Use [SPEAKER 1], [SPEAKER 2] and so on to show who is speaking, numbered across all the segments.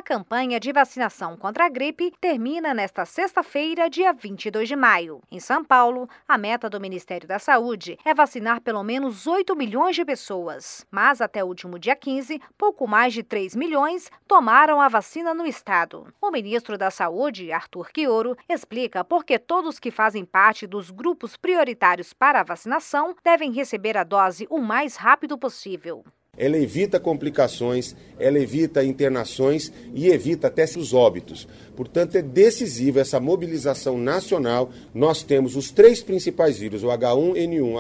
[SPEAKER 1] campanha de vacinação contra a gripe termina nesta sexta-feira, dia 22 de maio. Em São Paulo, a meta do Ministério da Saúde é vacinar pelo menos 8 milhões de pessoas. Mas até o último dia 15, pouco mais de 3 milhões tomaram a vacina no estado. O ministro da Saúde, Arthur Quioro, explica por que todos que fazem parte dos grupos prioritários para a vacinação devem receber a dose o mais rápido possível.
[SPEAKER 2] Ela evita complicações, ela evita internações e evita até os óbitos. Portanto, é decisiva essa mobilização nacional. Nós temos os 3 principais vírus, o H1N1,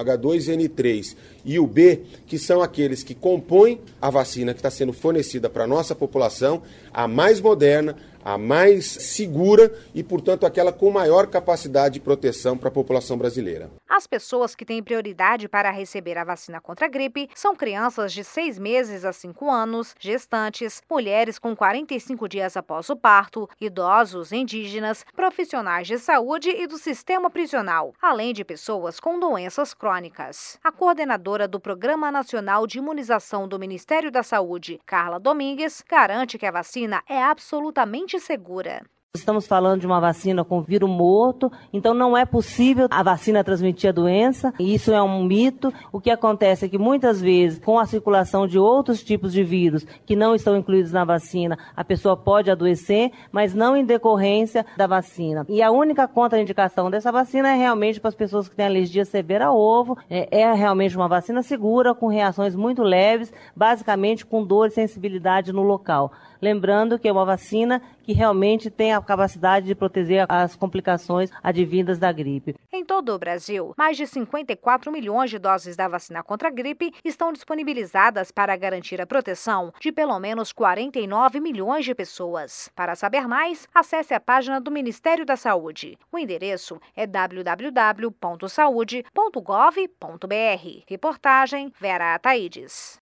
[SPEAKER 2] H2N3 e o B, que são aqueles que compõem a vacina que está sendo fornecida para a nossa população, a mais moderna, a mais segura e, portanto, aquela com maior capacidade de proteção para a população brasileira.
[SPEAKER 1] As pessoas que têm prioridade para receber a vacina contra a gripe são crianças de 6 meses a 5 anos, gestantes, mulheres com 45 dias após o parto, idosos, indígenas, profissionais de saúde e do sistema prisional, além de pessoas com doenças crônicas. A coordenadora do Programa Nacional de Imunização do Ministério da Saúde, Carla Domingues, garante que a vacina é absolutamente segura.
[SPEAKER 3] Estamos falando de uma vacina com vírus morto, então não é possível a vacina transmitir a doença, e isso é um mito. O que acontece é que muitas vezes, com a circulação de outros tipos de vírus que não estão incluídos na vacina, a pessoa pode adoecer, mas não em decorrência da vacina. E a única contraindicação dessa vacina é realmente para as pessoas que têm alergia severa ao ovo. É realmente uma vacina segura, com reações muito leves, basicamente com dor e sensibilidade no local. Lembrando que é uma vacina que realmente tem a capacidade de proteger as complicações advindas da gripe.
[SPEAKER 1] Em todo o Brasil, mais de 54 milhões de doses da vacina contra a gripe estão disponibilizadas para garantir a proteção de pelo menos 49 milhões de pessoas. Para saber mais, acesse a página do Ministério da Saúde. O endereço é www.saude.gov.br. Reportagem Vera Ataides.